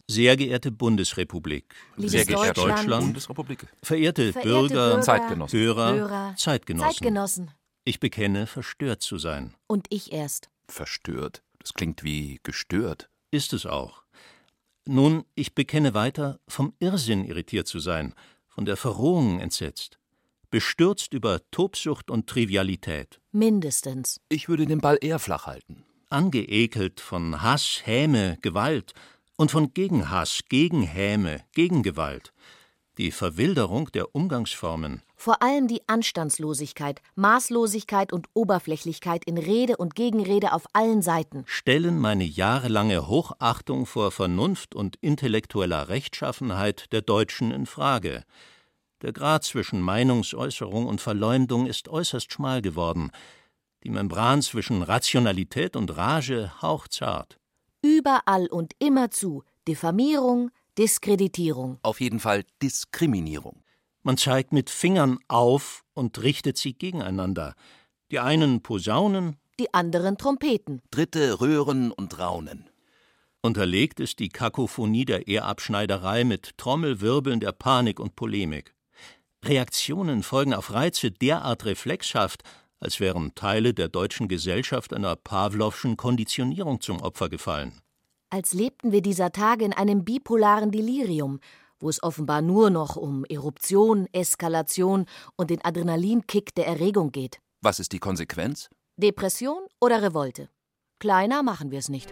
Sehr geehrte Bundesrepublik, Sehr geehrte Deutschland, Bundesrepublik, verehrte Bürger, Zeitgenossen, Hörer, Zeitgenossen. Zeitgenossen. Ich bekenne, verstört zu sein. Und ich erst. verstört. Das klingt wie gestört. Ist es auch. Nun, ich bekenne weiter, vom Irrsinn irritiert zu sein, von der Verrohung entsetzt, bestürzt über Tobsucht und Trivialität, Mindestens. Ich würde den Ball eher flach halten. angeekelt von Hass, Häme, Gewalt und von Gegenhass, Gegenhäme, Gegengewalt. Die Verwilderung der Umgangsformen, Vor allem die Anstandslosigkeit, Maßlosigkeit und Oberflächlichkeit in Rede und Gegenrede auf allen Seiten. stellen meine jahrelange Hochachtung vor Vernunft und intellektueller Rechtschaffenheit der Deutschen in Frage. Der Grat zwischen Meinungsäußerung und Verleumdung ist äußerst schmal geworden, die Membran zwischen Rationalität und Rage hauchzart. Überall und immerzu Diffamierung, Diskreditierung. Auf jeden Fall Diskriminierung. Man zeigt mit Fingern auf und richtet sie gegeneinander. Die einen posaunen, Die anderen Trompeten. Dritte röhren und raunen. unterlegt ist die Kakophonie der Ehrabschneiderei mit Trommelwirbeln der Panik und Polemik. Reaktionen folgen auf Reize derart reflexhaft, als wären Teile der deutschen Gesellschaft einer Pawlowschen Konditionierung zum Opfer gefallen. Als lebten wir dieser Tage in einem bipolaren Delirium, wo es offenbar nur noch um Eruption, Eskalation und den Adrenalinkick der Erregung geht. Was ist die Konsequenz? Depression oder Revolte? Kleiner machen wir es nicht.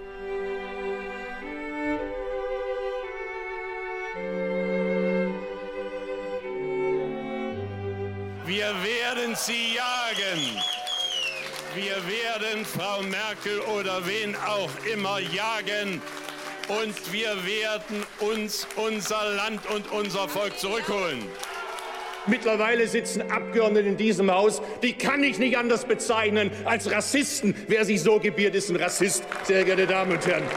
Wir werden sie jagen. Wir werden Frau Merkel oder wen auch immer jagen. Und wir werden uns unser Land und unser Volk zurückholen. Mittlerweile sitzen Abgeordnete in diesem Haus, die kann ich nicht anders bezeichnen als Rassisten. Wer sich so gebiert, ist ein Rassist, sehr geehrte Damen und Herren.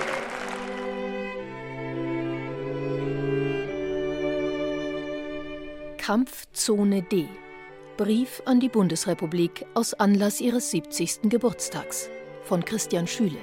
Kampfzone D. Brief an die Bundesrepublik aus Anlass ihres 70. Geburtstags von Christian Schüle.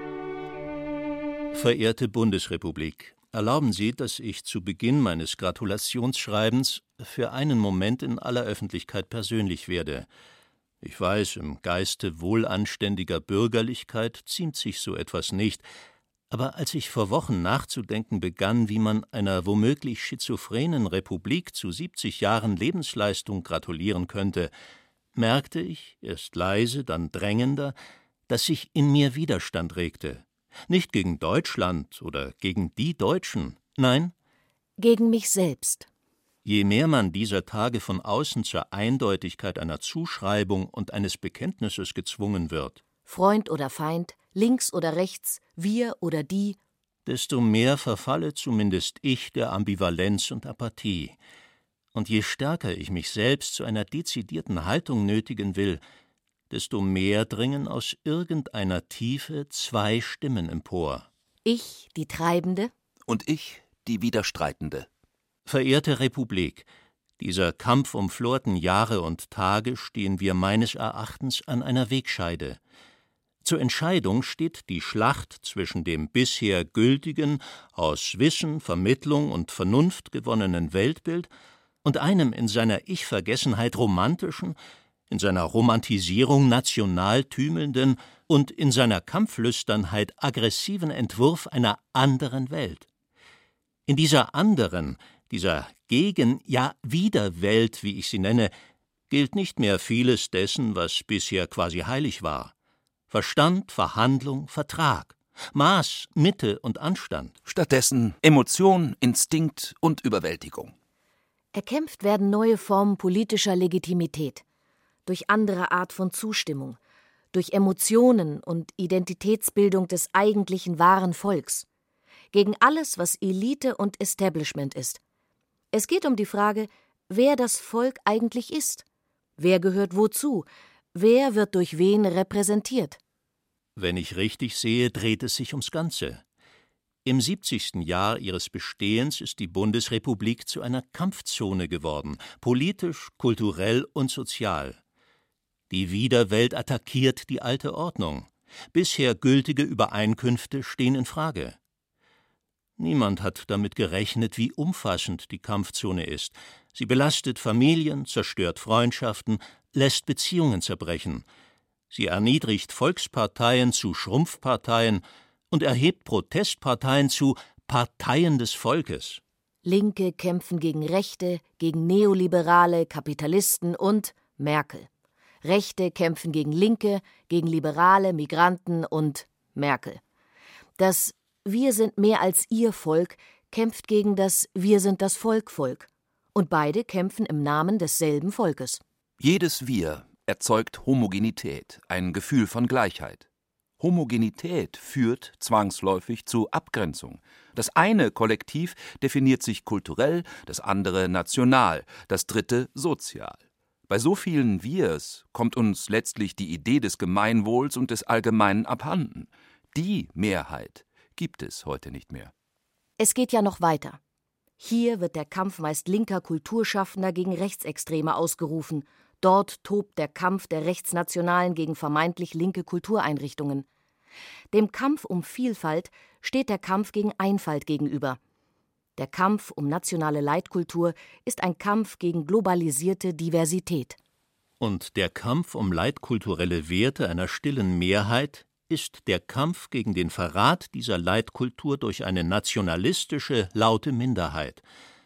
Verehrte Bundesrepublik, erlauben Sie, dass ich zu Beginn meines Gratulationsschreibens für einen Moment in aller Öffentlichkeit persönlich werde. Ich weiß, im Geiste wohlanständiger Bürgerlichkeit ziemt sich so etwas nicht, aber als ich vor Wochen nachzudenken begann, wie man einer womöglich schizophrenen Republik zu 70 Jahren Lebensleistung gratulieren könnte, merkte ich, erst leise, dann drängender, dass sich in mir Widerstand regte. Nicht gegen Deutschland oder gegen die Deutschen, nein, Gegen mich selbst. je mehr man dieser Tage von außen zur Eindeutigkeit einer Zuschreibung und eines Bekenntnisses gezwungen wird, Freund oder Feind, links oder rechts, wir oder die. desto mehr verfalle zumindest ich der Ambivalenz und Apathie. Und je stärker ich mich selbst zu einer dezidierten Haltung nötigen will, desto mehr dringen aus irgendeiner Tiefe zwei Stimmen empor. Ich, die Treibende. Und ich, die Widerstreitende. Verehrte Republik, dieser kampfumflorten Jahre und Tage stehen wir meines Erachtens an einer Wegscheide. Zur Entscheidung steht die Schlacht zwischen dem bisher gültigen, aus Wissen, Vermittlung und Vernunft gewonnenen Weltbild und einem in seiner Ich-Vergessenheit romantischen, in seiner Romantisierung national tümelnden und in seiner Kampflüsternheit aggressiven Entwurf einer anderen Welt. In dieser anderen, dieser Gegen-, ja Widerwelt, wie ich sie nenne, gilt nicht mehr vieles dessen, was bisher quasi heilig war. Verstand, Verhandlung, Vertrag, Maß, Mitte und Anstand. Stattdessen Emotion, Instinkt und Überwältigung. Erkämpft werden neue Formen politischer Legitimität. Durch andere Art von Zustimmung. Durch Emotionen und Identitätsbildung des eigentlichen wahren Volks. Gegen alles, was Elite und Establishment ist. Es geht um die Frage, wer das Volk eigentlich ist. Wer gehört wozu? Wer wird durch wen repräsentiert? Wenn ich richtig sehe, dreht es sich ums Ganze. Im 70. Jahr ihres Bestehens ist die Bundesrepublik zu einer Kampfzone geworden, politisch, kulturell und sozial. Die Widerwelt attackiert die alte Ordnung. Bisher gültige Übereinkünfte stehen in Frage. Niemand hat damit gerechnet, wie umfassend die Kampfzone ist. Sie belastet Familien, zerstört Freundschaften, lässt Beziehungen zerbrechen. Sie erniedrigt Volksparteien zu Schrumpfparteien und erhebt Protestparteien zu Parteien des Volkes. Linke kämpfen gegen Rechte, gegen Neoliberale, Kapitalisten und Merkel. Rechte kämpfen gegen Linke, gegen Liberale, Migranten und Merkel. Das Wir sind mehr als ihr Volk kämpft gegen das Wir sind das Volk. Und beide kämpfen im Namen desselben Volkes. Jedes Wir erzeugt Homogenität, ein Gefühl von Gleichheit. Homogenität führt zwangsläufig zu Abgrenzung. Das eine Kollektiv definiert sich kulturell, das andere national, das dritte sozial. Bei so vielen Wirs kommt uns letztlich die Idee des Gemeinwohls und des Allgemeinen abhanden. Die Mehrheit gibt es heute nicht mehr. Es geht ja noch weiter. Hier wird der Kampf meist linker Kulturschaffender gegen Rechtsextreme ausgerufen. Dort tobt der Kampf der Rechtsnationalen gegen vermeintlich linke Kultureinrichtungen. Dem Kampf um Vielfalt steht der Kampf gegen Einfalt gegenüber. Der Kampf um nationale Leitkultur ist ein Kampf gegen globalisierte Diversität. Und der Kampf um leitkulturelle Werte einer stillen Mehrheit ist der Kampf gegen den Verrat dieser Leitkultur durch eine nationalistische, laute Minderheit.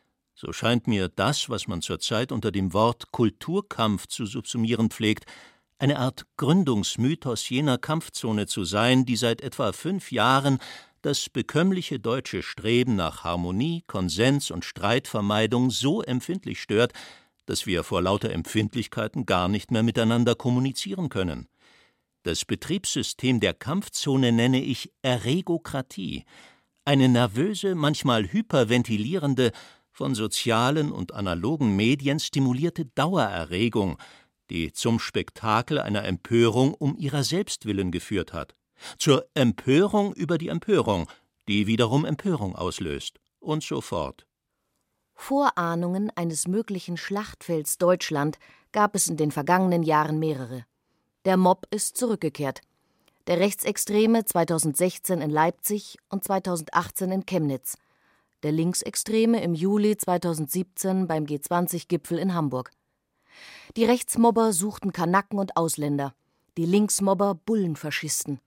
So scheint mir das, was man zurzeit unter dem Wort Kulturkampf zu subsumieren pflegt, eine Art Gründungsmythos jener Kampfzone zu sein, die seit etwa 5 Jahren das bekömmliche deutsche Streben nach Harmonie, Konsens und Streitvermeidung so empfindlich stört, dass wir vor lauter Empfindlichkeiten gar nicht mehr miteinander kommunizieren können. Das Betriebssystem der Kampfzone nenne ich Erregokratie, eine nervöse, manchmal hyperventilierende, von sozialen und analogen Medien stimulierte Dauererregung, die zum Spektakel einer Empörung um ihrer selbst willen geführt hat, zur Empörung über die Empörung, die wiederum Empörung auslöst, und so fort. Vorahnungen eines möglichen Schlachtfelds Deutschland gab es in den vergangenen Jahren mehrere. Der Mob ist zurückgekehrt. Der Rechtsextreme 2016 in Leipzig und 2018 in Chemnitz. Der Linksextreme im Juli 2017 beim G20-Gipfel in Hamburg. Die Rechtsmobber suchten Kanaken und Ausländer, die Linksmobber Bullenfaschisten.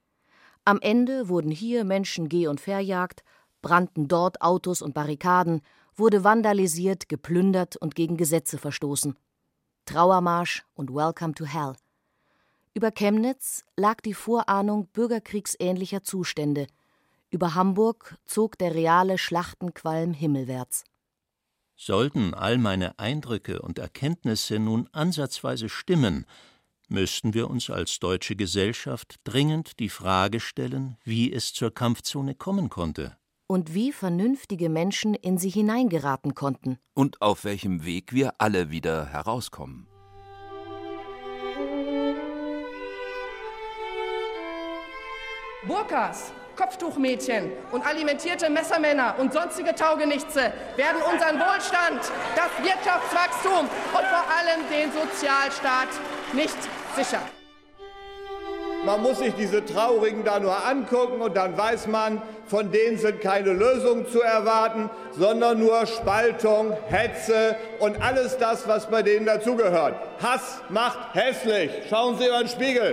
Am Ende wurden hier Menschen geh- und verjagt, brannten dort Autos und Barrikaden, wurde vandalisiert, geplündert und gegen Gesetze verstoßen. Trauermarsch und Welcome to Hell. Über Chemnitz lag die Vorahnung bürgerkriegsähnlicher Zustände. Über Hamburg zog der reale Schlachtenqualm himmelwärts. Sollten all meine Eindrücke und Erkenntnisse nun ansatzweise stimmen, müssten wir uns als deutsche Gesellschaft dringend die Frage stellen, wie es zur Kampfzone kommen konnte. Und wie vernünftige Menschen in sie hineingeraten konnten. Und auf welchem Weg wir alle wieder herauskommen. Burkas, Kopftuchmädchen und alimentierte Messermänner und sonstige Taugenichtse werden unseren Wohlstand, das Wirtschaftswachstum und vor allem den Sozialstaat nicht sichern. Man muss sich diese Traurigen da nur angucken und dann weiß man, von denen sind keine Lösungen zu erwarten, sondern nur Spaltung, Hetze und alles das, was bei denen dazugehört. Hass macht hässlich. Schauen Sie über den Spiegel.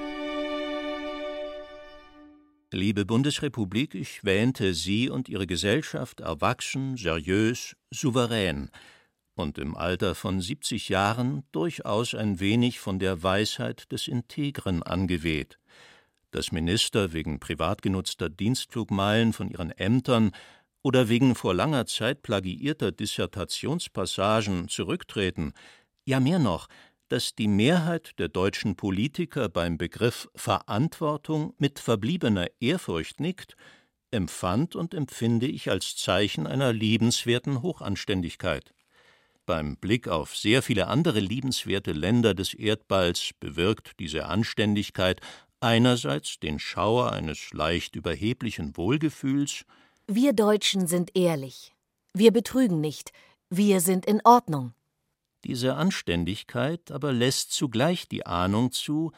Liebe Bundesrepublik, ich wähnte Sie und Ihre Gesellschaft erwachsen, seriös, souverän und im Alter von 70 Jahren durchaus ein wenig von der Weisheit des Integren angeweht. Dass Minister wegen privat genutzter Dienstflugmeilen von ihren Ämtern oder wegen vor langer Zeit plagiierter Dissertationspassagen zurücktreten, ja mehr noch, dass die Mehrheit der deutschen Politiker beim Begriff Verantwortung mit verbliebener Ehrfurcht nickt, empfand und empfinde ich als Zeichen einer liebenswerten Hochanständigkeit. Beim Blick auf sehr viele andere liebenswerte Länder des Erdballs bewirkt diese Anständigkeit einerseits den Schauer eines leicht überheblichen Wohlgefühls. Wir Deutschen sind ehrlich. Wir betrügen nicht. Wir sind in Ordnung. Diese Anständigkeit aber lässt zugleich die Ahnung zu,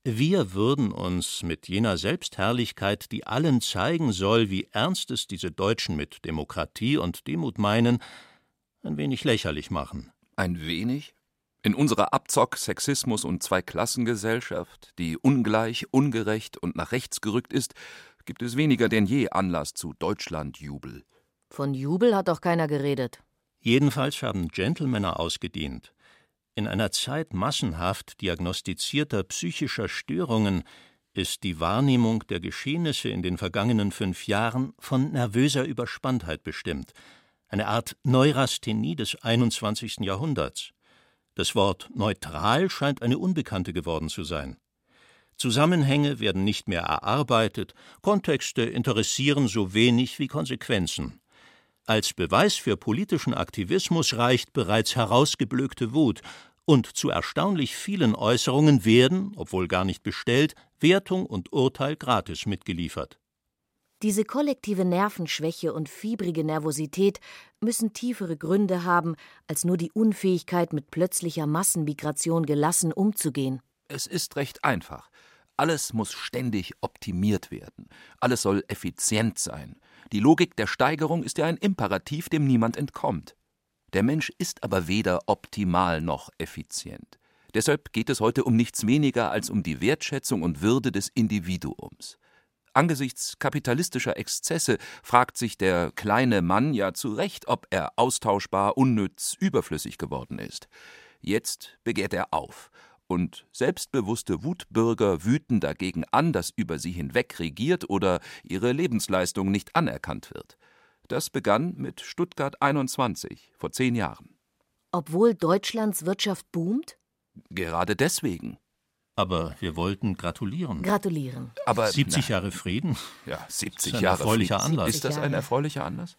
Wir würden uns mit jener Selbstherrlichkeit, die allen zeigen soll, wie ernst es diese Deutschen mit Demokratie und Demut meinen, ein wenig lächerlich machen. Ein wenig? In unserer Abzock-, Sexismus- und Zweiklassengesellschaft, die ungleich, ungerecht und nach rechts gerückt ist, gibt es weniger denn je Anlass zu Deutschlandjubel. Von Jubel hat doch keiner geredet. Jedenfalls haben Gentlemänner ausgedient. In einer Zeit massenhaft diagnostizierter psychischer Störungen ist die Wahrnehmung der Geschehnisse in den vergangenen 5 Jahren von nervöser Überspanntheit bestimmt, eine Art Neurasthenie des 21. Jahrhunderts. Das Wort neutral scheint eine Unbekannte geworden zu sein. Zusammenhänge werden nicht mehr erarbeitet, Kontexte interessieren so wenig wie Konsequenzen. Als Beweis für politischen Aktivismus reicht bereits herausgeblökte Wut, und zu erstaunlich vielen Äußerungen werden, obwohl gar nicht bestellt, Wertung und Urteil gratis mitgeliefert. Diese kollektive Nervenschwäche und fiebrige Nervosität müssen tiefere Gründe haben, als nur die Unfähigkeit, mit plötzlicher Massenmigration gelassen umzugehen. Es ist recht einfach. Alles muss ständig optimiert werden. Alles soll effizient sein. Die Logik der Steigerung ist ja ein Imperativ, dem niemand entkommt. Der Mensch ist aber weder optimal noch effizient. Deshalb geht es heute um nichts weniger als um die Wertschätzung und Würde des Individuums. Angesichts kapitalistischer Exzesse fragt sich der kleine Mann ja zu Recht, ob er austauschbar, unnütz, überflüssig geworden ist. Jetzt begehrt er auf. Und selbstbewusste Wutbürger wüten dagegen an, dass über sie hinweg regiert oder ihre Lebensleistung nicht anerkannt wird. Das begann mit Stuttgart 21, vor 10 Jahren. Obwohl Deutschlands Wirtschaft boomt? Gerade deswegen. Aber wir wollten gratulieren. Gratulieren. Aber 70 Jahre Frieden? Ja, 70 ist ein Jahre erfreulicher Frieden. Anlass. Ist das ein erfreulicher Anlass?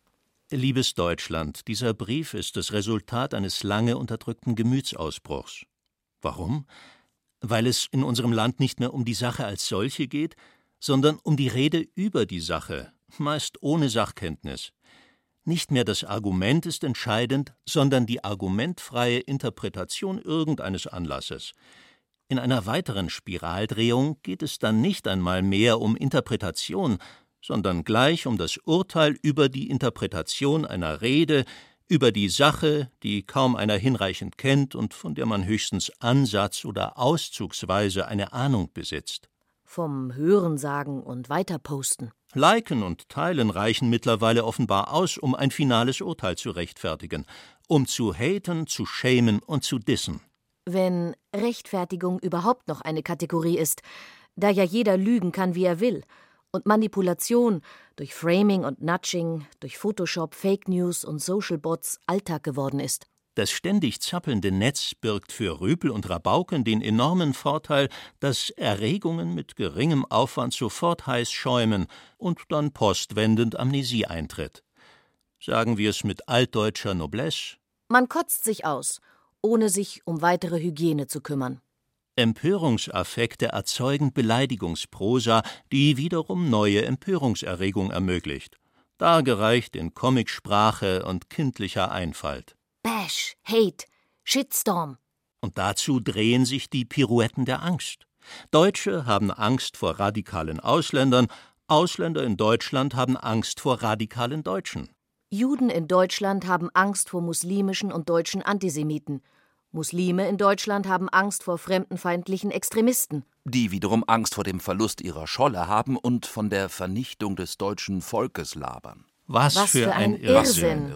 Liebes Deutschland, dieser Brief ist das Resultat eines lange unterdrückten Gemütsausbruchs. Warum? Weil es in unserem Land nicht mehr um die Sache als solche geht, sondern um die Rede über die Sache, meist ohne Sachkenntnis. Nicht mehr das Argument ist entscheidend, sondern die argumentfreie Interpretation irgendeines Anlasses. In einer weiteren Spiraldrehung geht es dann nicht einmal mehr um Interpretation, sondern gleich um das Urteil über die Interpretation einer Rede, über die Sache, die kaum einer hinreichend kennt und von der man höchstens ansatz- oder auszugsweise eine Ahnung besitzt. Vom Hörensagen und Weiterposten. Liken und Teilen reichen mittlerweile offenbar aus, um ein finales Urteil zu rechtfertigen, um zu haten, zu schämen und zu dissen. Wenn Rechtfertigung überhaupt noch eine Kategorie ist, da ja jeder lügen kann, wie er will, und Manipulation durch Framing und Nudging, durch Photoshop, Fake News und Social Bots Alltag geworden ist. Das ständig zappelnde Netz birgt für Rüpel und Rabauken den enormen Vorteil, dass Erregungen mit geringem Aufwand sofort heiß schäumen und dann postwendend Amnesie eintritt. Sagen wir es mit altdeutscher Noblesse: Man kotzt sich aus, ohne sich um weitere Hygiene zu kümmern. Empörungsaffekte erzeugen Beleidigungsprosa, die wiederum neue Empörungserregung ermöglicht, dargereicht in Comicsprache und kindlicher Einfalt. Bash, Hate, Shitstorm. Und dazu drehen sich die Pirouetten der Angst. Deutsche haben Angst vor radikalen Ausländern, Ausländer in Deutschland haben Angst vor radikalen Deutschen. Juden in Deutschland haben Angst vor muslimischen und deutschen Antisemiten. Muslime in Deutschland haben Angst vor fremdenfeindlichen Extremisten. Die wiederum Angst vor dem Verlust ihrer Scholle haben und von der Vernichtung des deutschen Volkes labern. Was für ein Irrsinn.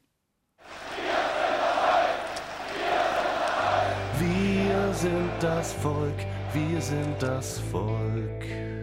Wir sind das Volk, wir sind das Volk.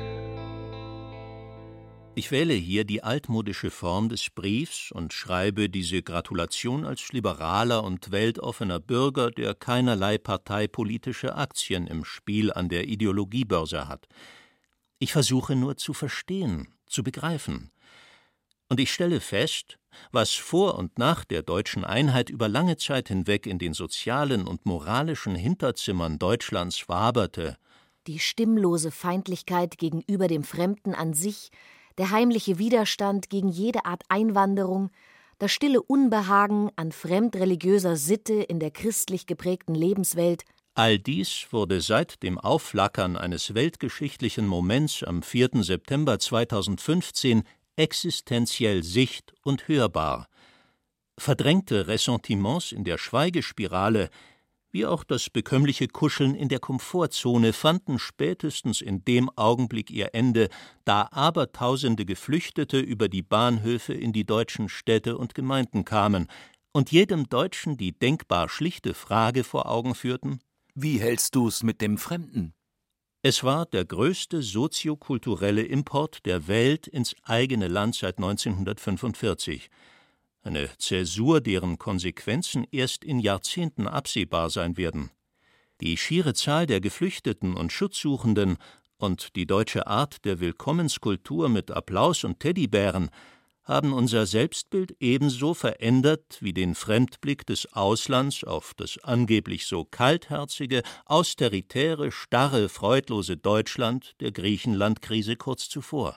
Ich wähle hier die altmodische Form des Briefs und schreibe diese Gratulation als liberaler und weltoffener Bürger, der keinerlei parteipolitische Aktien im Spiel an der Ideologiebörse hat. Ich versuche nur zu verstehen, zu begreifen. Und ich stelle fest, was vor und nach der deutschen Einheit über lange Zeit hinweg in den sozialen und moralischen Hinterzimmern Deutschlands waberte. Die stimmlose Feindlichkeit gegenüber dem Fremden an sich, der heimliche Widerstand gegen jede Art Einwanderung, das stille Unbehagen an fremdreligiöser Sitte in der christlich geprägten Lebenswelt. All dies wurde seit dem Aufflackern eines weltgeschichtlichen Moments am 4. September 2015 existenziell sicht- und hörbar. Verdrängte Ressentiments in der Schweigespirale, wie auch das bekömmliche Kuscheln in der Komfortzone fanden spätestens in dem Augenblick ihr Ende, da abertausende Geflüchtete über die Bahnhöfe in die deutschen Städte und Gemeinden kamen und jedem Deutschen die denkbar schlichte Frage vor Augen führten: Wie hältst du's mit dem Fremden? Es war der größte soziokulturelle Import der Welt ins eigene Land seit 1945. Eine Zäsur, deren Konsequenzen erst in Jahrzehnten absehbar sein werden. Die schiere Zahl der Geflüchteten und Schutzsuchenden und die deutsche Art der Willkommenskultur mit Applaus und Teddybären haben unser Selbstbild ebenso verändert wie den Fremdblick des Auslands auf das angeblich so kaltherzige, austeritäre, starre, freudlose Deutschland der Griechenland-Krise kurz zuvor.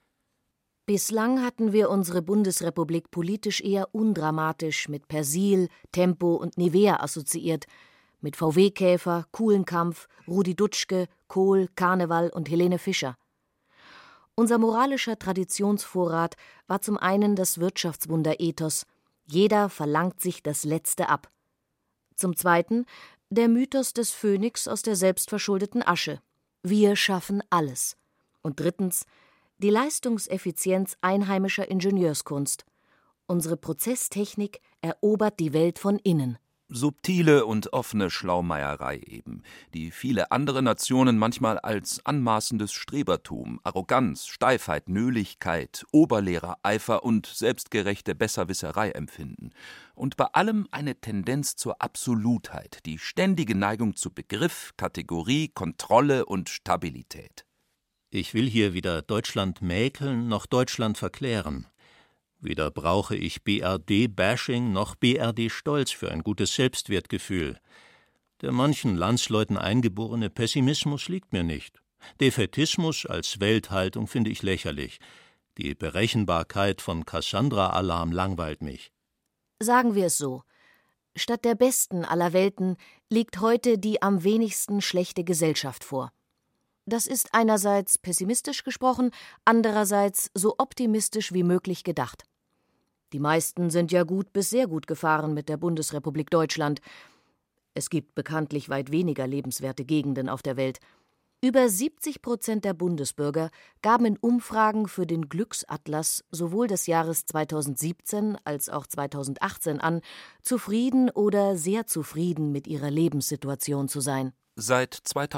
Bislang hatten wir unsere Bundesrepublik politisch eher undramatisch mit Persil, Tempo und Nivea assoziiert, mit VW-Käfer, Kuhlenkampf, Rudi Dutschke, Kohl, Karneval und Helene Fischer. Unser moralischer Traditionsvorrat war zum einen das Wirtschaftswunder-Ethos, jeder verlangt sich das Letzte ab. Zum zweiten der Mythos des Phönix aus der selbstverschuldeten Asche, wir schaffen alles. Und drittens die Leistungseffizienz einheimischer Ingenieurskunst. Unsere Prozesstechnik erobert die Welt von innen. Subtile und offene Schlaumeierei eben, die viele andere Nationen manchmal als anmaßendes Strebertum, Arroganz, Steifheit, Nöligkeit, Oberlehrereifer und selbstgerechte Besserwisserei empfinden. Und bei allem eine Tendenz zur Absolutheit, die ständige Neigung zu Begriff, Kategorie, Kontrolle und Stabilität. Ich will hier weder Deutschland mäkeln noch Deutschland verklären. Weder brauche ich BRD-Bashing noch BRD-Stolz für ein gutes Selbstwertgefühl. Der manchen Landsleuten eingeborene Pessimismus liegt mir nicht. Defätismus als Welthaltung finde ich lächerlich. Die Berechenbarkeit von Cassandra-Alarm langweilt mich. Sagen wir es so: Statt der besten aller Welten liegt heute die am wenigsten schlechte Gesellschaft vor. Das ist einerseits pessimistisch gesprochen, andererseits so optimistisch wie möglich gedacht. Die meisten sind ja gut bis sehr gut gefahren mit der Bundesrepublik Deutschland. Es gibt bekanntlich weit weniger lebenswerte Gegenden auf der Welt. Über 70% der Bundesbürger gaben in Umfragen für den Glücksatlas sowohl des Jahres 2017 als auch 2018 an, zufrieden oder sehr zufrieden mit ihrer Lebenssituation zu sein. Seit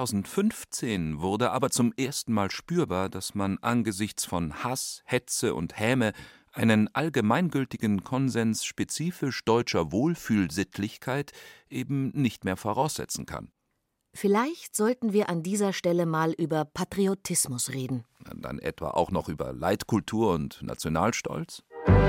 2015 wurde aber zum ersten Mal spürbar, dass man angesichts von Hass, Hetze und Häme einen allgemeingültigen Konsens spezifisch deutscher Wohlfühlsittlichkeit eben nicht mehr voraussetzen kann. Vielleicht sollten wir an dieser Stelle mal über Patriotismus reden. Dann etwa auch noch über Leitkultur und Nationalstolz?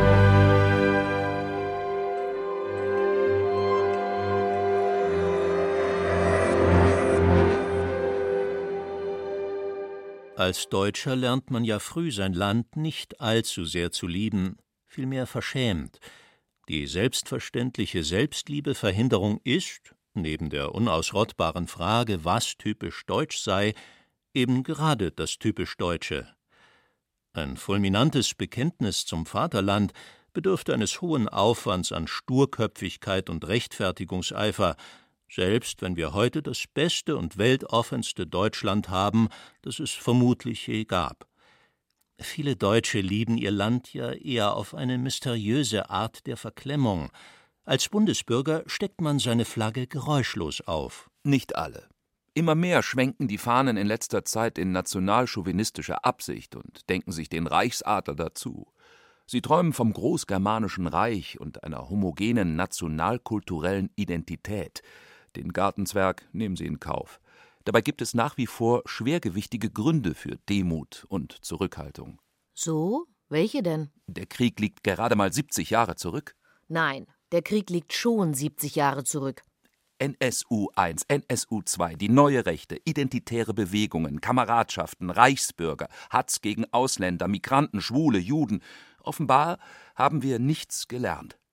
Als Deutscher lernt man ja früh sein Land nicht allzu sehr zu lieben, vielmehr verschämt. Die selbstverständliche Selbstliebeverhinderung ist, neben der unausrottbaren Frage, was typisch deutsch sei, eben gerade das typisch Deutsche. Ein fulminantes Bekenntnis zum Vaterland bedürfte eines hohen Aufwands an Sturköpfigkeit und Rechtfertigungseifer, selbst wenn wir heute das beste und weltoffenste Deutschland haben, das es vermutlich je gab. Viele Deutsche lieben ihr Land ja eher auf eine mysteriöse Art der Verklemmung. Als Bundesbürger steckt man seine Flagge geräuschlos auf. Nicht alle. Immer mehr schwenken die Fahnen in letzter Zeit in nationalchauvinistischer Absicht und denken sich den Reichsadler dazu. Sie träumen vom großgermanischen Reich und einer homogenen nationalkulturellen Identität. Den Gartenzwerg nehmen sie in Kauf. Dabei gibt es nach wie vor schwergewichtige Gründe für Demut und Zurückhaltung. So? Welche denn? Der Krieg liegt gerade mal 70 Jahre zurück. Nein, der Krieg liegt schon 70 Jahre zurück. NSU I, NSU II, die neue Rechte, identitäre Bewegungen, Kameradschaften, Reichsbürger, Hatz gegen Ausländer, Migranten, Schwule, Juden. Offenbar haben wir nichts gelernt.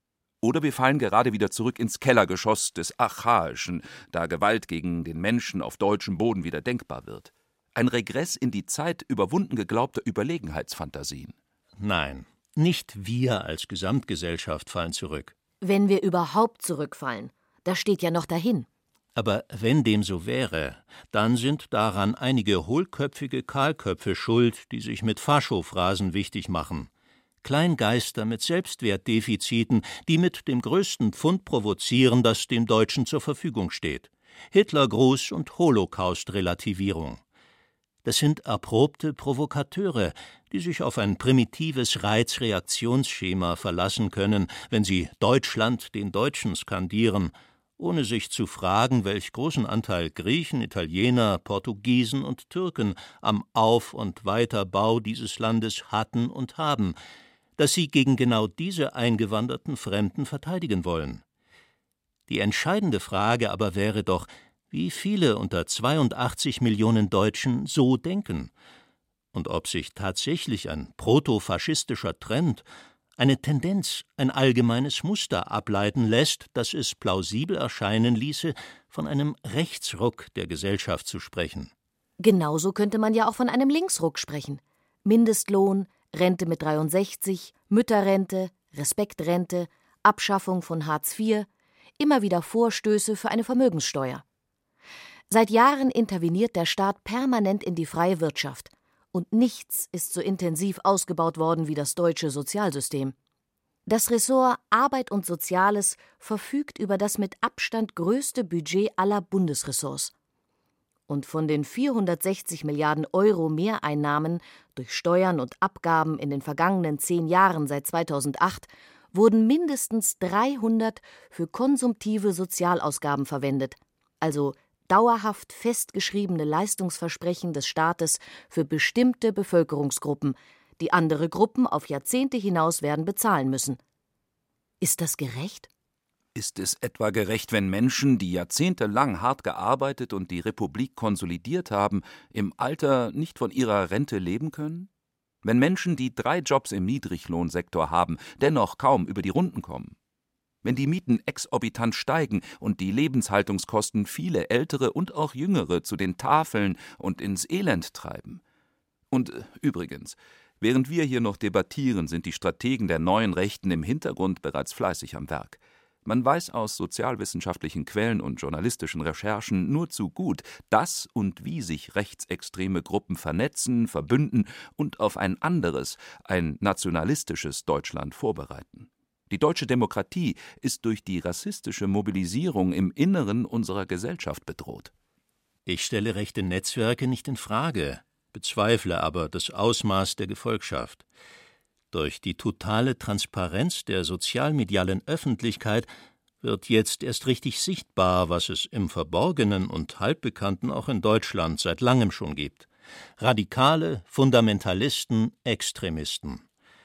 Oder wir fallen gerade wieder zurück ins Kellergeschoss des Archaischen, da Gewalt gegen den Menschen auf deutschem Boden wieder denkbar wird. Ein Regress in die Zeit überwunden geglaubter Überlegenheitsfantasien. Nein, nicht wir als Gesamtgesellschaft fallen zurück. Wenn wir überhaupt zurückfallen, das steht ja noch dahin. Aber wenn dem so wäre, dann sind daran einige hohlköpfige Kahlköpfe schuld, die sich mit Faschophrasen wichtig machen. Kleingeister mit Selbstwertdefiziten, die mit dem größten Pfund provozieren, das dem Deutschen zur Verfügung steht. Hitlergruß und Holocaust-Relativierung. Das sind erprobte Provokateure, die sich auf ein primitives Reizreaktionsschema verlassen können, wenn sie »Deutschland den Deutschen« skandieren, ohne sich zu fragen, welch großen Anteil Griechen, Italiener, Portugiesen und Türken am Auf- und Weiterbau dieses Landes hatten und haben, dass sie gegen genau diese eingewanderten Fremden verteidigen wollen. Die entscheidende Frage aber wäre doch, wie viele unter 82 Millionen Deutschen so denken und ob sich tatsächlich ein protofaschistischer Trend, eine Tendenz, ein allgemeines Muster ableiten lässt, das es plausibel erscheinen ließe, von einem Rechtsruck der Gesellschaft zu sprechen. Genauso könnte man ja auch von einem Linksruck sprechen. Mindestlohn, Rente mit 63, Mütterrente, Respektrente, Abschaffung von Hartz IV, immer wieder Vorstöße für eine Vermögenssteuer. Seit Jahren interveniert der Staat permanent in die freie Wirtschaft. Und nichts ist so intensiv ausgebaut worden wie das deutsche Sozialsystem. Das Ressort Arbeit und Soziales verfügt über das mit Abstand größte Budget aller Bundesressorts. Und von den 460 Milliarden Euro Mehreinnahmen durch Steuern und Abgaben in den vergangenen 10 Jahren seit 2008 wurden mindestens 300 für konsumtive Sozialausgaben verwendet, also dauerhaft festgeschriebene Leistungsversprechen des Staates für bestimmte Bevölkerungsgruppen, die andere Gruppen auf Jahrzehnte hinaus werden bezahlen müssen. Ist das gerecht? Ist es etwa gerecht, wenn Menschen, die jahrzehntelang hart gearbeitet und die Republik konsolidiert haben, im Alter nicht von ihrer Rente leben können? Wenn Menschen, die 3 Jobs im Niedriglohnsektor haben, dennoch kaum über die Runden kommen? Wenn die Mieten exorbitant steigen und die Lebenshaltungskosten viele Ältere und auch Jüngere zu den Tafeln und ins Elend treiben? Und übrigens, während wir hier noch debattieren, sind die Strategen der neuen Rechten im Hintergrund bereits fleißig am Werk. Man weiß aus sozialwissenschaftlichen Quellen und journalistischen Recherchen nur zu gut, dass und wie sich rechtsextreme Gruppen vernetzen, verbünden und auf ein anderes, ein nationalistisches Deutschland vorbereiten. Die deutsche Demokratie ist durch die rassistische Mobilisierung im Inneren unserer Gesellschaft bedroht. Ich stelle rechte Netzwerke nicht in Frage, bezweifle aber das Ausmaß der Gefolgschaft. Durch die totale Transparenz der sozialmedialen Öffentlichkeit wird jetzt erst richtig sichtbar, was es im Verborgenen und Halbbekannten auch in Deutschland seit langem schon gibt. Radikale, Fundamentalisten, Extremisten.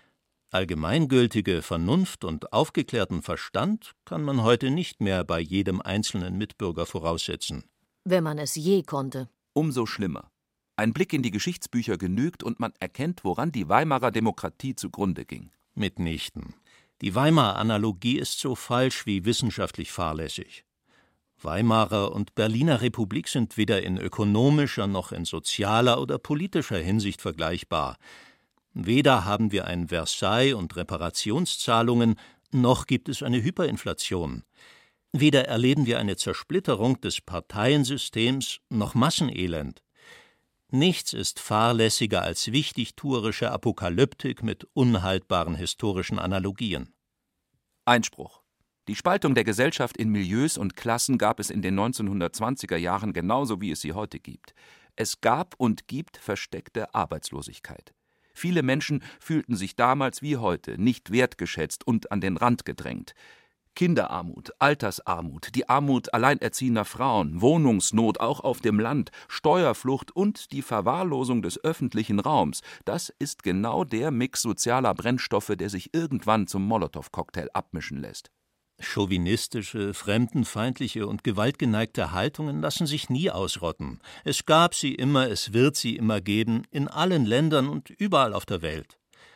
Allgemeingültige Vernunft und aufgeklärten Verstand kann man heute nicht mehr bei jedem einzelnen Mitbürger voraussetzen. Wenn man es je konnte. Umso schlimmer. Ein Blick in die Geschichtsbücher genügt und man erkennt, woran die Weimarer Demokratie zugrunde ging. Mitnichten. Die Weimar-Analogie ist so falsch wie wissenschaftlich fahrlässig. Weimarer und Berliner Republik sind weder in ökonomischer noch in sozialer oder politischer Hinsicht vergleichbar. Weder haben wir ein Versailles und Reparationszahlungen, noch gibt es eine Hyperinflation. Weder erleben wir eine Zersplitterung des Parteiensystems noch Massenelend. Nichts ist fahrlässiger als wichtigtuerische Apokalyptik mit unhaltbaren historischen Analogien. Einspruch. Die Spaltung der Gesellschaft in Milieus und Klassen gab es in den 1920er Jahren genauso, wie es sie heute gibt. Es gab und gibt versteckte Arbeitslosigkeit. Viele Menschen fühlten sich damals wie heute nicht wertgeschätzt und an den Rand gedrängt. Kinderarmut, Altersarmut, die Armut alleinerziehender Frauen, Wohnungsnot auch auf dem Land, Steuerflucht und die Verwahrlosung des öffentlichen Raums, das ist genau der Mix sozialer Brennstoffe, der sich irgendwann zum Molotow-Cocktail abmischen lässt. Chauvinistische, fremdenfeindliche und gewaltgeneigte Haltungen lassen sich nie ausrotten. Es gab sie immer, es wird sie immer geben, in allen Ländern und überall auf der Welt.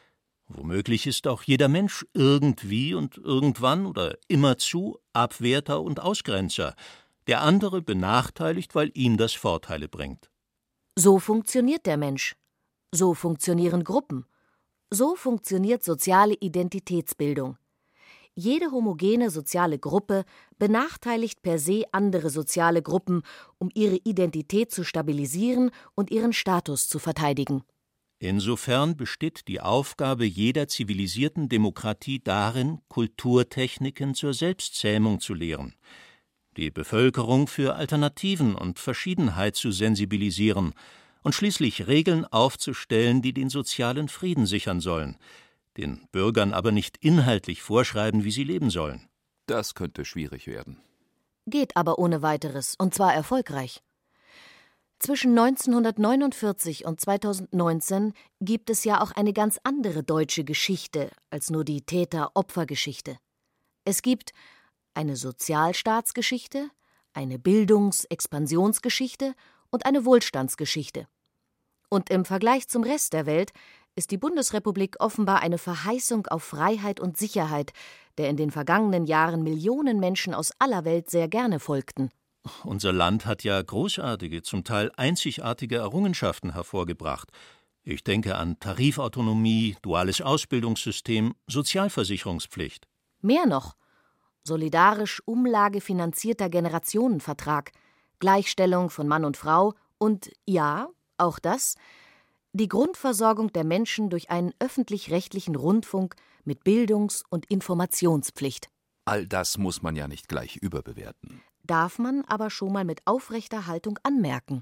Womöglich ist auch jeder Mensch irgendwie und irgendwann oder immerzu Abwerter und Ausgrenzer, der andere benachteiligt, weil ihm das Vorteile bringt. So funktioniert der Mensch. So funktionieren Gruppen. So funktioniert soziale Identitätsbildung. Jede homogene soziale Gruppe benachteiligt per se andere soziale Gruppen, um ihre Identität zu stabilisieren und ihren Status zu verteidigen. Insofern besteht die Aufgabe jeder zivilisierten Demokratie darin, Kulturtechniken zur Selbstzähmung zu lehren, die Bevölkerung für Alternativen und Verschiedenheit zu sensibilisieren und schließlich Regeln aufzustellen, die den sozialen Frieden sichern sollen, den Bürgern aber nicht inhaltlich vorschreiben, wie sie leben sollen. Das könnte schwierig werden. Geht aber ohne weiteres, und zwar erfolgreich. Zwischen 1949 und 2019 gibt es ja auch eine ganz andere deutsche Geschichte als nur die Täter-Opfer-Geschichte. Es gibt eine Sozialstaatsgeschichte, eine Bildungs-Expansionsgeschichte und eine Wohlstandsgeschichte. Und im Vergleich zum Rest der Welt ist die Bundesrepublik offenbar eine Verheißung auf Freiheit und Sicherheit, der in den vergangenen Jahren Millionen Menschen aus aller Welt sehr gerne folgten. Unser Land hat ja großartige, zum Teil einzigartige Errungenschaften hervorgebracht. Ich denke an Tarifautonomie, duales Ausbildungssystem, Sozialversicherungspflicht. Mehr noch: solidarisch umlagefinanzierter Generationenvertrag, Gleichstellung von Mann und Frau und, ja, auch das, die Grundversorgung der Menschen durch einen öffentlich-rechtlichen Rundfunk mit Bildungs- und Informationspflicht. All das muss man ja nicht gleich überbewerten. Darf man aber schon mal mit aufrechter Haltung anmerken.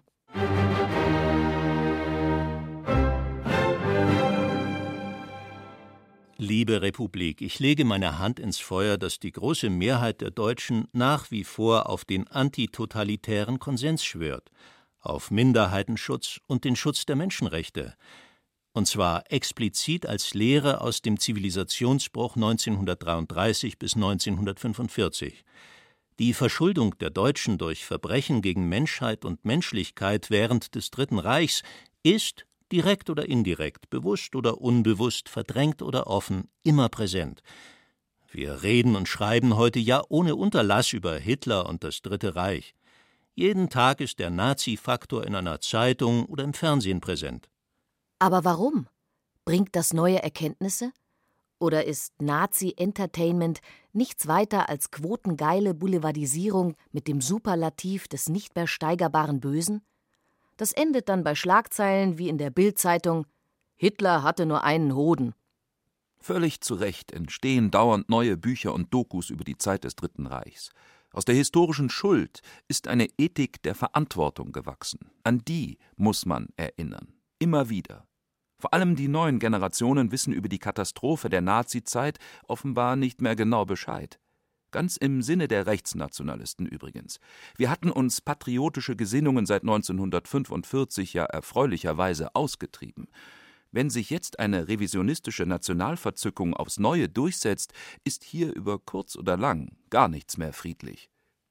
Liebe Republik, ich lege meine Hand ins Feuer, dass die große Mehrheit der Deutschen nach wie vor auf den antitotalitären Konsens schwört, auf Minderheitenschutz und den Schutz der Menschenrechte. Und zwar explizit als Lehre aus dem Zivilisationsbruch 1933 bis 1945. Die Verschuldung der Deutschen durch Verbrechen gegen Menschheit und Menschlichkeit während des Dritten Reichs ist, direkt oder indirekt, bewusst oder unbewusst, verdrängt oder offen, immer präsent. Wir reden und schreiben heute ja ohne Unterlass über Hitler und das Dritte Reich. Jeden Tag ist der Nazi-Faktor in einer Zeitung oder im Fernsehen präsent. Aber warum? Bringt das neue Erkenntnisse? Oder ist Nazi-Entertainment nichts weiter als quotengeile Boulevardisierung mit dem Superlativ des nicht mehr steigerbaren Bösen? Das endet dann bei Schlagzeilen wie in der Bild-Zeitung: Hitler hatte nur einen Hoden. Völlig zu Recht entstehen dauernd neue Bücher und Dokus über die Zeit des Dritten Reichs. Aus der historischen Schuld ist eine Ethik der Verantwortung gewachsen. An die muss man erinnern. Immer wieder. Vor allem die neuen Generationen wissen über die Katastrophe der Nazizeit offenbar nicht mehr genau Bescheid. Ganz im Sinne der Rechtsnationalisten übrigens. Wir hatten uns patriotische Gesinnungen seit 1945 ja erfreulicherweise ausgetrieben. Wenn sich jetzt eine revisionistische Nationalverzückung aufs Neue durchsetzt, ist hier über kurz oder lang gar nichts mehr friedlich.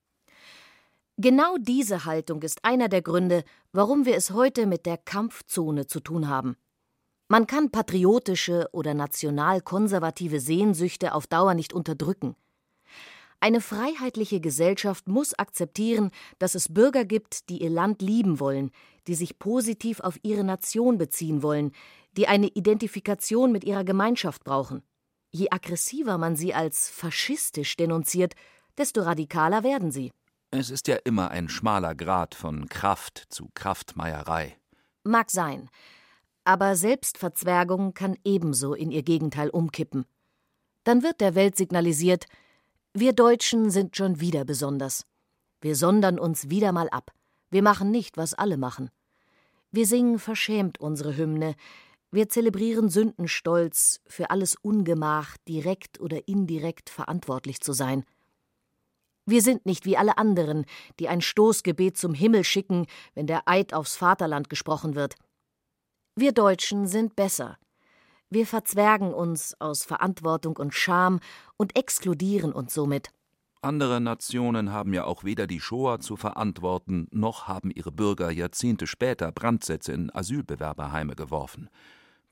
Genau diese Haltung ist einer der Gründe, warum wir es heute mit der Kampfzone zu tun haben. Man kann patriotische oder national-konservative Sehnsüchte auf Dauer nicht unterdrücken. Eine freiheitliche Gesellschaft muss akzeptieren, dass es Bürger gibt, die ihr Land lieben wollen, die sich positiv auf ihre Nation beziehen wollen, die eine Identifikation mit ihrer Gemeinschaft brauchen. Je aggressiver man sie als faschistisch denunziert, desto radikaler werden sie. Es ist ja immer ein schmaler Grat von Kraft zu Kraftmeierei. Mag sein. Aber Selbstverzwergung kann ebenso in ihr Gegenteil umkippen. Dann wird der Welt signalisiert: Wir Deutschen sind schon wieder besonders. Wir sondern uns wieder mal ab. Wir machen nicht, was alle machen. Wir singen verschämt unsere Hymne. Wir zelebrieren Sündenstolz, für alles Ungemach direkt oder indirekt verantwortlich zu sein. Wir sind nicht wie alle anderen, die ein Stoßgebet zum Himmel schicken, wenn der Eid aufs Vaterland gesprochen wird. Wir Deutschen sind besser. Wir verzwergen uns aus Verantwortung und Scham und exkludieren uns somit. Andere Nationen haben ja auch weder die Shoah zu verantworten, noch haben ihre Bürger Jahrzehnte später Brandsätze in Asylbewerberheime geworfen.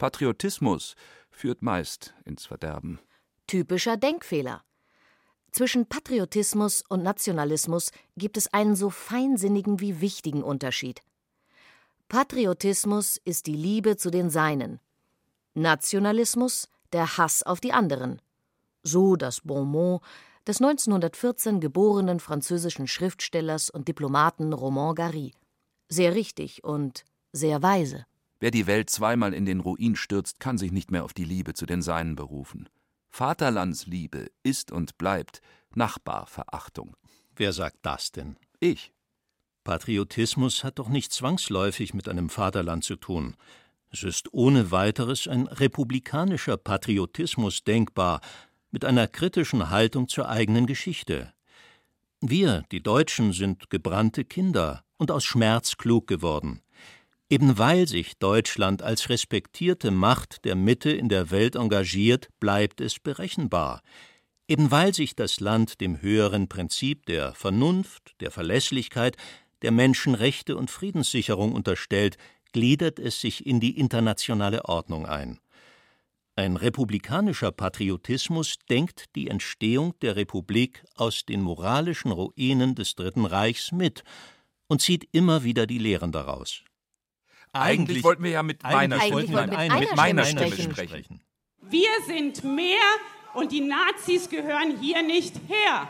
Patriotismus führt meist ins Verderben. Typischer Denkfehler. Zwischen Patriotismus und Nationalismus gibt es einen so feinsinnigen wie wichtigen Unterschied. Patriotismus ist die Liebe zu den Seinen. Nationalismus der Hass auf die anderen. So das Bonmot des 1914 geborenen französischen Schriftstellers und Diplomaten Romain Gary. Sehr richtig und sehr weise. Wer die Welt zweimal in den Ruin stürzt, kann sich nicht mehr auf die Liebe zu den Seinen berufen. Vaterlandsliebe ist und bleibt Nachbarverachtung. Wer sagt das denn? Ich. Patriotismus hat doch nicht zwangsläufig mit einem Vaterland zu tun. Es ist ohne weiteres ein republikanischer Patriotismus denkbar, mit einer kritischen Haltung zur eigenen Geschichte. Wir, die Deutschen, sind gebrannte Kinder und aus Schmerz klug geworden. Eben weil sich Deutschland als respektierte Macht der Mitte in der Welt engagiert, bleibt es berechenbar. Eben weil sich das Land dem höheren Prinzip der Vernunft, der Verlässlichkeit, der Menschenrechte und Friedenssicherung unterstellt, gliedert es sich in die internationale Ordnung ein. Ein republikanischer Patriotismus denkt die Entstehung der Republik aus den moralischen Ruinen des Dritten Reichs mit und zieht immer wieder die Lehren daraus. Eigentlich wollten wir ja mit meiner Stimme sprechen. Wir sind mehr und die Nazis gehören hier nicht her.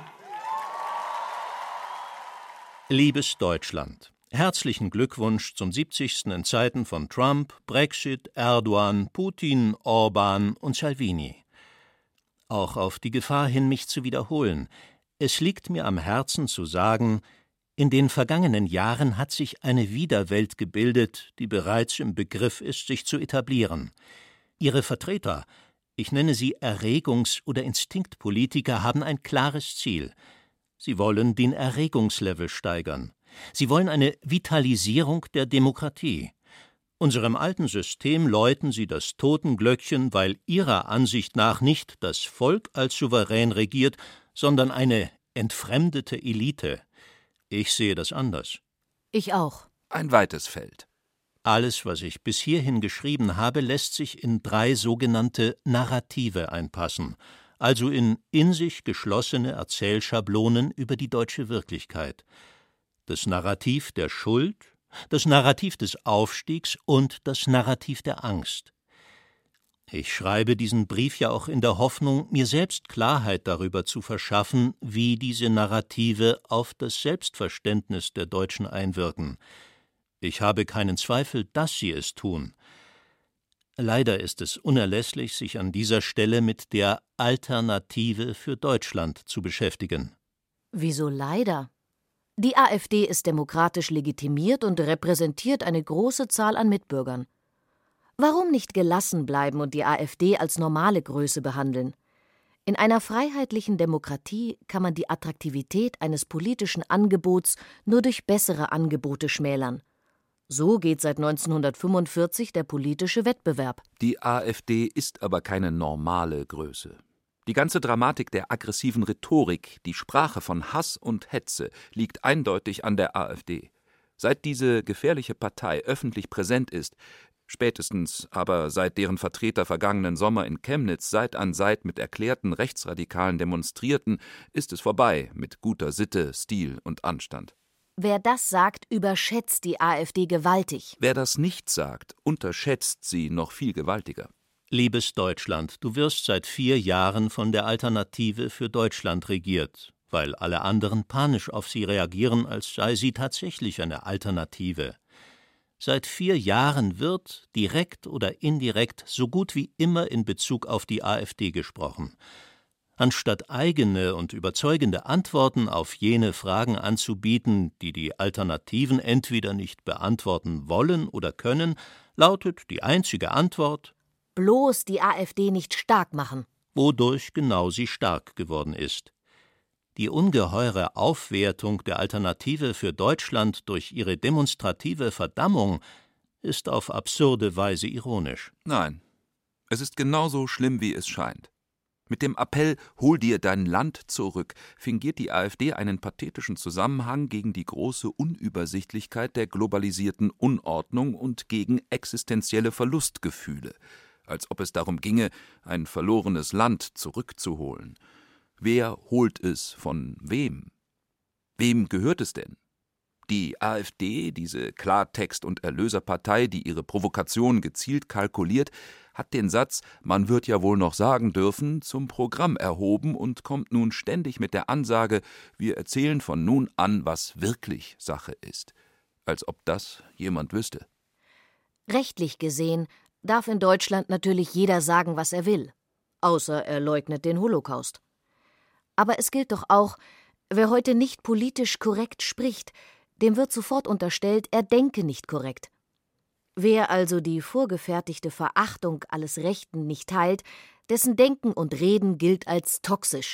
Liebes Deutschland, herzlichen Glückwunsch zum 70. in Zeiten von Trump, Brexit, Erdogan, Putin, Orban und Salvini. Auch auf die Gefahr hin, mich zu wiederholen. Es liegt mir am Herzen zu sagen, in den vergangenen Jahren hat sich eine Widerwelt gebildet, die bereits im Begriff ist, sich zu etablieren. Ihre Vertreter, ich nenne sie Erregungs- oder Instinktpolitiker, haben ein klares Ziel. Sie wollen den Erregungslevel steigern. Sie wollen eine Vitalisierung der Demokratie. Unserem alten System läuten sie das Totenglöckchen, weil ihrer Ansicht nach nicht das Volk als souverän regiert, sondern eine entfremdete Elite. Ich sehe das anders. Ich auch. Ein weites Feld. Alles, was ich bis hierhin geschrieben habe, lässt sich in 3 sogenannte Narrative einpassen, also in sich geschlossene Erzählschablonen über die deutsche Wirklichkeit. Das Narrativ der Schuld, das Narrativ des Aufstiegs und das Narrativ der Angst. Ich schreibe diesen Brief ja auch in der Hoffnung, mir selbst Klarheit darüber zu verschaffen, wie diese Narrative auf das Selbstverständnis der Deutschen einwirken. Ich habe keinen Zweifel, dass sie es tun. Leider ist es unerlässlich, sich an dieser Stelle mit der Alternative für Deutschland zu beschäftigen. Wieso leider? Die AfD ist demokratisch legitimiert und repräsentiert eine große Zahl an Mitbürgern. Warum nicht gelassen bleiben und die AfD als normale Größe behandeln? In einer freiheitlichen Demokratie kann man die Attraktivität eines politischen Angebots nur durch bessere Angebote schmälern. So geht seit 1945 der politische Wettbewerb. Die AfD ist aber keine normale Größe. Die ganze Dramatik der aggressiven Rhetorik, die Sprache von Hass und Hetze, liegt eindeutig an der AfD. Seit diese gefährliche Partei öffentlich präsent ist, spätestens aber seit deren Vertreter vergangenen Sommer in Chemnitz Seit an Seit mit erklärten Rechtsradikalen demonstrierten, ist es vorbei mit guter Sitte, Stil und Anstand. Wer das sagt, überschätzt die AfD gewaltig. Wer das nicht sagt, unterschätzt sie noch viel gewaltiger. Liebes Deutschland, du wirst seit 4 Jahren von der Alternative für Deutschland regiert, weil alle anderen panisch auf sie reagieren, als sei sie tatsächlich eine Alternative. Seit 4 Jahren wird, direkt oder indirekt, so gut wie immer in Bezug auf die AfD gesprochen. Anstatt eigene und überzeugende Antworten auf jene Fragen anzubieten, die die Alternativen entweder nicht beantworten wollen oder können, lautet die einzige Antwort: bloß die AfD nicht stark machen. Wodurch genau sie stark geworden ist. Die ungeheure Aufwertung der Alternative für Deutschland durch ihre demonstrative Verdammung ist auf absurde Weise ironisch. Nein, es ist genauso schlimm, wie es scheint. Mit dem Appell »Hol dir dein Land zurück« fingiert die AfD einen pathetischen Zusammenhang gegen die große Unübersichtlichkeit der globalisierten Unordnung und gegen existenzielle Verlustgefühle. als ob es darum ginge, ein verlorenes Land zurückzuholen. Wer holt es von wem? Wem gehört es denn? Die AfD, diese Klartext- und Erlöserpartei, die ihre Provokation gezielt kalkuliert, hat den Satz, man wird ja wohl noch sagen dürfen, zum Programm erhoben und kommt nun ständig mit der Ansage, wir erzählen von nun an, was wirklich Sache ist. Als ob das jemand wüsste. Rechtlich gesehen darf in Deutschland natürlich jeder sagen, was er will, außer er leugnet den Holocaust. Aber es gilt doch auch, wer heute nicht politisch korrekt spricht, dem wird sofort unterstellt, er denke nicht korrekt. Wer also die vorgefertigte Verachtung alles Rechten nicht teilt, dessen Denken und Reden gilt als toxisch.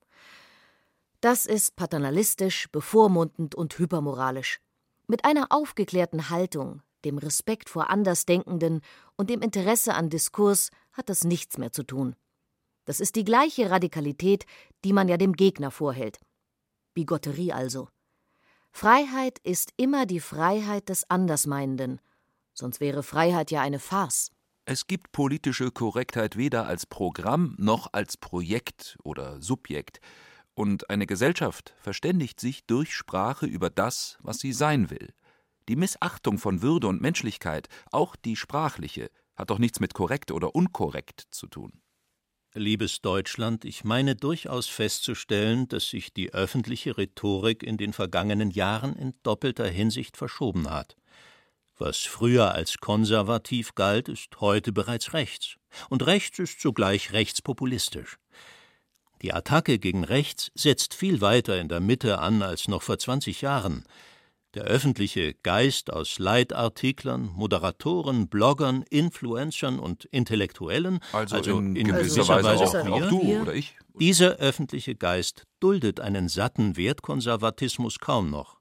Das ist paternalistisch, bevormundend und hypermoralisch. Mit einer aufgeklärten Haltung, dem Respekt vor Andersdenkenden und dem Interesse an Diskurs hat das nichts mehr zu tun. Das ist die gleiche Radikalität, die man ja dem Gegner vorhält. Bigotterie also. Freiheit ist immer die Freiheit des Andersmeinenden. Sonst wäre Freiheit ja eine Farce. Es gibt politische Korrektheit weder als Programm noch als Projekt oder Subjekt. Und eine Gesellschaft verständigt sich durch Sprache über das, was sie sein will. Die Missachtung von Würde und Menschlichkeit, auch die sprachliche, hat doch nichts mit korrekt oder unkorrekt zu tun. Liebes Deutschland, ich meine durchaus festzustellen, dass sich die öffentliche Rhetorik in den vergangenen Jahren in doppelter Hinsicht verschoben hat. Was früher als konservativ galt, ist heute bereits rechts. Und rechts ist zugleich rechtspopulistisch. Die Attacke gegen rechts setzt viel weiter in der Mitte an als noch vor 20 Jahren. Der öffentliche Geist aus Leitartiklern, Moderatoren, Bloggern, Influencern und Intellektuellen, also in gewisser Weise auch du oder ich. Dieser öffentliche Geist duldet einen satten Wertkonservatismus kaum noch.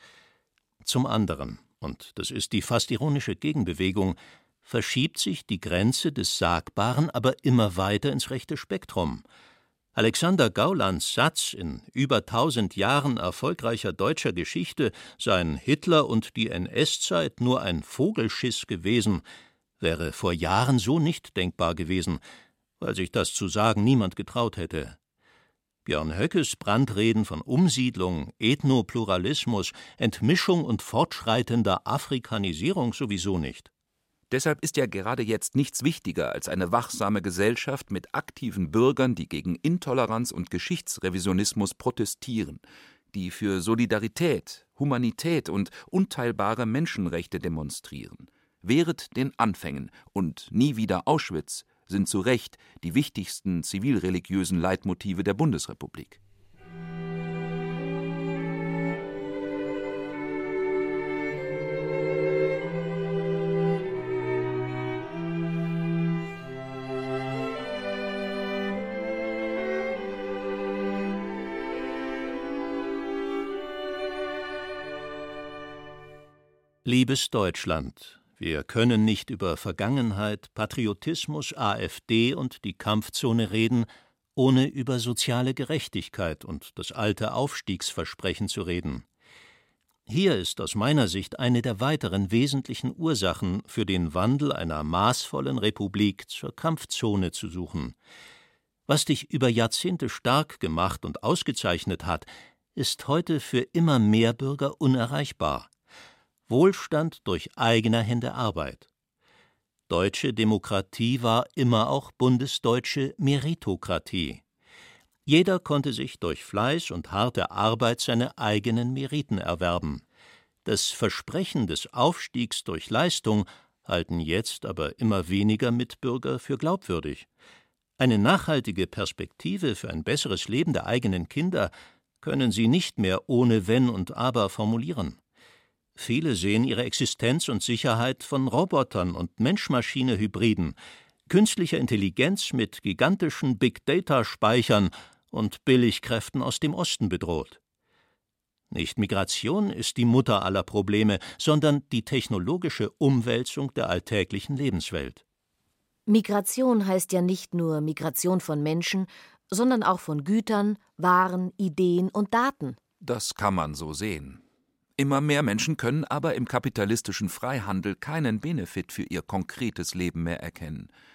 Zum anderen, und das ist die fast ironische Gegenbewegung, verschiebt sich die Grenze des Sagbaren aber immer weiter ins rechte Spektrum. Alexander Gaulands Satz, in über 1000 Jahren erfolgreicher deutscher Geschichte seien Hitler und die NS-Zeit nur ein Vogelschiss gewesen, wäre vor Jahren so nicht denkbar gewesen, weil sich das zu sagen niemand getraut hätte. Björn Höckes Brandreden von Umsiedlung, Ethnopluralismus, Entmischung und fortschreitender Afrikanisierung sowieso nicht. Deshalb ist ja gerade jetzt nichts wichtiger als eine wachsame Gesellschaft mit aktiven Bürgern, die gegen Intoleranz und Geschichtsrevisionismus protestieren, die für Solidarität, Humanität und unteilbare Menschenrechte demonstrieren. Wehret den Anfängen und nie wieder Auschwitz sind zu Recht die wichtigsten zivilreligiösen Leitmotive der Bundesrepublik. Liebes Deutschland, wir können nicht über Vergangenheit, Patriotismus, AfD und die Kampfzone reden, ohne über soziale Gerechtigkeit und das alte Aufstiegsversprechen zu reden. Hier ist aus meiner Sicht eine der weiteren wesentlichen Ursachen für den Wandel einer maßvollen Republik zur Kampfzone zu suchen. Was dich über Jahrzehnte stark gemacht und ausgezeichnet hat, ist heute für immer mehr Bürger unerreichbar. Wohlstand durch eigener Hände Arbeit. Deutsche Demokratie war immer auch bundesdeutsche Meritokratie. Jeder konnte sich durch Fleiß und harte Arbeit seine eigenen Meriten erwerben. Das Versprechen des Aufstiegs durch Leistung halten jetzt aber immer weniger Mitbürger für glaubwürdig. Eine nachhaltige Perspektive für ein besseres Leben der eigenen Kinder können sie nicht mehr ohne Wenn und Aber formulieren. Viele sehen ihre Existenz und Sicherheit von Robotern und Mensch-Maschine-Hybriden, künstlicher Intelligenz mit gigantischen Big-Data-Speichern und Billigkräften aus dem Osten bedroht. Nicht Migration ist die Mutter aller Probleme, sondern die technologische Umwälzung der alltäglichen Lebenswelt. Migration heißt ja nicht nur Migration von Menschen, sondern auch von Gütern, Waren, Ideen und Daten. Das kann man so sehen. Immer mehr Menschen können aber im kapitalistischen Freihandel keinen Benefit für ihr konkretes Leben mehr erkennen.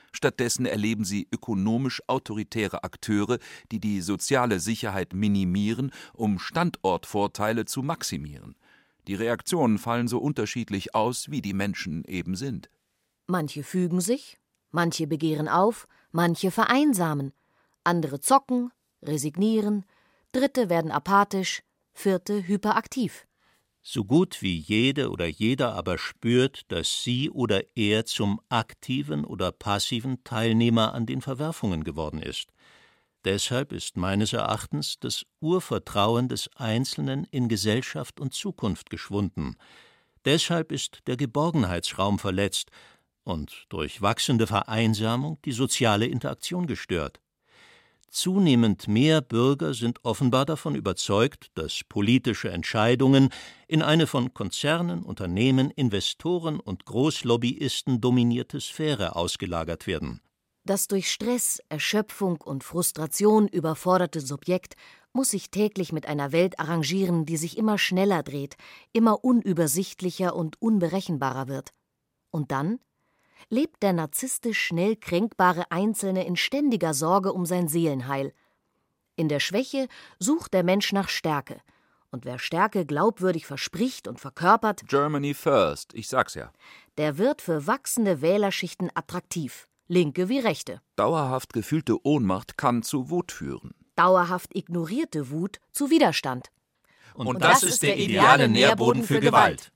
Stattdessen erleben sie ökonomisch autoritäre Akteure, die die soziale Sicherheit minimieren, um Standortvorteile zu maximieren. Die Reaktionen fallen so unterschiedlich aus, wie die Menschen eben sind. Manche fügen sich, manche begehren auf, manche vereinsamen, andere zocken, resignieren, Dritte werden apathisch, Vierte hyperaktiv. So gut wie jede oder jeder aber spürt, dass sie oder er zum aktiven oder passiven Teilnehmer an den Verwerfungen geworden ist. Deshalb ist meines Erachtens das Urvertrauen des Einzelnen in Gesellschaft und Zukunft geschwunden. Deshalb ist der Geborgenheitsraum verletzt und durch wachsende Vereinsamung die soziale Interaktion gestört. Zunehmend mehr Bürger sind offenbar davon überzeugt, dass politische Entscheidungen in eine von Konzernen, Unternehmen, Investoren und Großlobbyisten dominierte Sphäre ausgelagert werden. Das durch Stress, Erschöpfung und Frustration überforderte Subjekt muss sich täglich mit einer Welt arrangieren, die sich immer schneller dreht, immer unübersichtlicher und unberechenbarer wird. Und dann lebt der narzisstisch schnell kränkbare Einzelne in ständiger Sorge um sein Seelenheil. In der Schwäche sucht der Mensch nach Stärke. Und wer Stärke glaubwürdig verspricht und verkörpert, Germany first, ich sag's ja, der wird für wachsende Wählerschichten attraktiv, Linke wie Rechte. Dauerhaft gefühlte Ohnmacht kann zu Wut führen. Dauerhaft ignorierte Wut zu Widerstand. Und das ist der ideale Nährboden für Gewalt.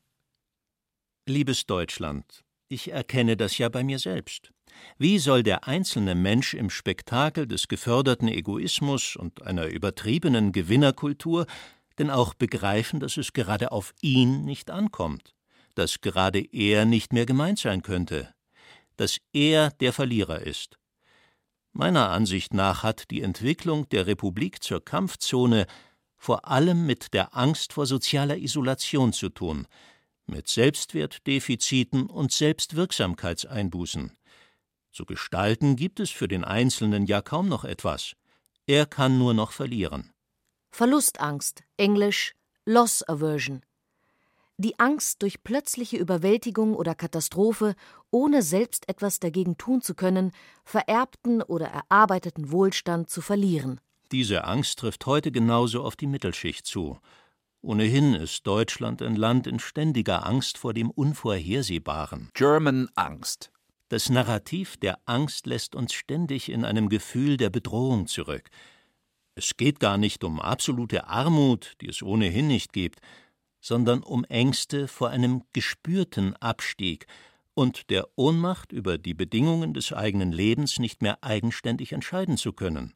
Liebes Deutschland, ich erkenne das ja bei mir selbst. Wie soll der einzelne Mensch im Spektakel des geförderten Egoismus und einer übertriebenen Gewinnerkultur denn auch begreifen, dass es gerade auf ihn nicht ankommt, dass gerade er nicht mehr gemeint sein könnte, dass er der Verlierer ist? Meiner Ansicht nach hat die Entwicklung der Republik zur Kampfzone vor allem mit der Angst vor sozialer Isolation zu tun, mit Selbstwertdefiziten und Selbstwirksamkeitseinbußen. Zu gestalten gibt es für den Einzelnen ja kaum noch etwas. Er kann nur noch verlieren. Verlustangst, Englisch Loss Aversion. Die Angst, durch plötzliche Überwältigung oder Katastrophe, ohne selbst etwas dagegen tun zu können, vererbten oder erarbeiteten Wohlstand zu verlieren. Diese Angst trifft heute genauso auf die Mittelschicht zu. Ohnehin ist Deutschland ein Land in ständiger Angst vor dem Unvorhersehbaren. German Angst. Das Narrativ der Angst lässt uns ständig in einem Gefühl der Bedrohung zurück. Es geht gar nicht um absolute Armut, die es ohnehin nicht gibt, sondern um Ängste vor einem gespürten Abstieg und der Ohnmacht über die Bedingungen des eigenen Lebens nicht mehr eigenständig entscheiden zu können.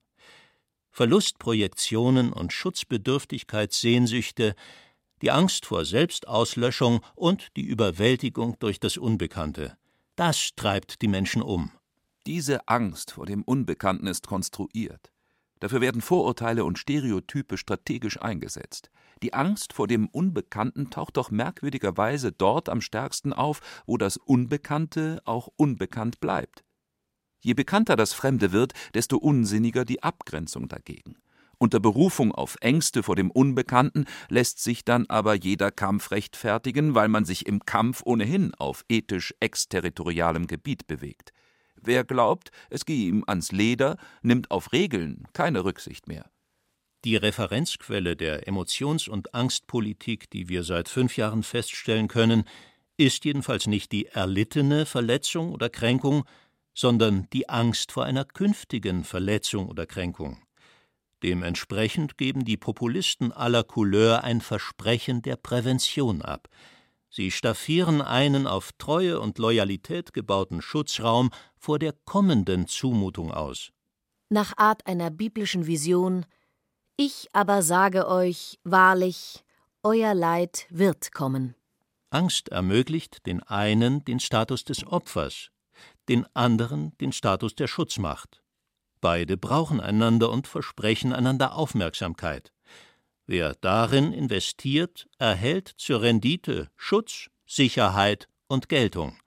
Verlustprojektionen und Schutzbedürftigkeitssehnsüchte, die Angst vor Selbstauslöschung und die Überwältigung durch das Unbekannte. Das treibt die Menschen um. Diese Angst vor dem Unbekannten ist konstruiert. Dafür werden Vorurteile und Stereotype strategisch eingesetzt. Die Angst vor dem Unbekannten taucht doch merkwürdigerweise dort am stärksten auf, wo das Unbekannte auch unbekannt bleibt. Je bekannter das Fremde wird, desto unsinniger die Abgrenzung dagegen. Unter Berufung auf Ängste vor dem Unbekannten lässt sich dann aber jeder Kampf rechtfertigen, weil man sich im Kampf ohnehin auf ethisch exterritorialem Gebiet bewegt. Wer glaubt, es gehe ihm ans Leder, nimmt auf Regeln keine Rücksicht mehr. Die Referenzquelle der Emotions- und Angstpolitik, die wir seit 5 Jahren feststellen können, ist jedenfalls nicht die erlittene Verletzung oder Kränkung, sondern die Angst vor einer künftigen Verletzung oder Kränkung. Dementsprechend geben die Populisten aller Couleur ein Versprechen der Prävention ab. Sie staffieren einen auf Treue und Loyalität gebauten Schutzraum vor der kommenden Zumutung aus. Nach Art einer biblischen Vision: Ich aber sage euch, wahrlich, euer Leid wird kommen. Angst ermöglicht den einen den Status des Opfers, den anderen den Status der Schutzmacht. Beide brauchen einander und versprechen einander Aufmerksamkeit. Wer darin investiert, erhält zur Rendite Schutz, Sicherheit und Geltung.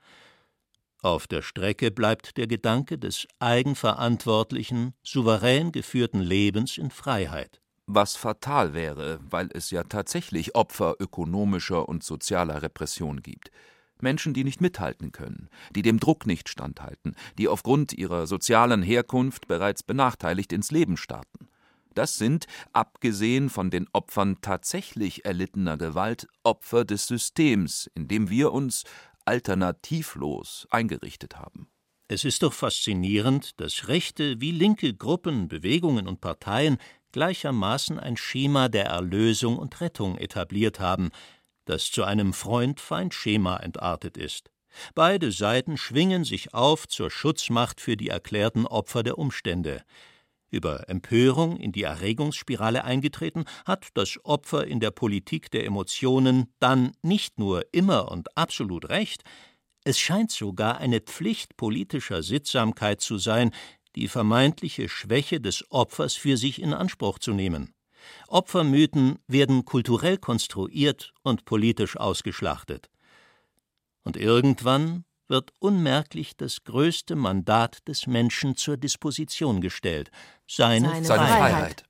Auf der Strecke bleibt der Gedanke des eigenverantwortlichen, souverän geführten Lebens in Freiheit. Was fatal wäre, weil es ja tatsächlich Opfer ökonomischer und sozialer Repression gibt. Menschen, die nicht mithalten können, die dem Druck nicht standhalten, die aufgrund ihrer sozialen Herkunft bereits benachteiligt ins Leben starten. Das sind, abgesehen von den Opfern tatsächlich erlittener Gewalt, Opfer des Systems, in dem wir uns alternativlos eingerichtet haben. Es ist doch faszinierend, dass rechte wie linke Gruppen, Bewegungen und Parteien gleichermaßen ein Schema der Erlösung und Rettung etabliert haben, das zu einem Freund-Feind-Schema entartet ist. Beide Seiten schwingen sich auf zur Schutzmacht für die erklärten Opfer der Umstände. Über Empörung in die Erregungsspirale eingetreten, hat das Opfer in der Politik der Emotionen dann nicht nur immer und absolut recht, es scheint sogar eine Pflicht politischer Sittsamkeit zu sein, die vermeintliche Schwäche des Opfers für sich in Anspruch zu nehmen. Opfermythen werden kulturell konstruiert und politisch ausgeschlachtet. Und irgendwann wird unmerklich das größte Mandat des Menschen zur Disposition gestellt: seine Freiheit.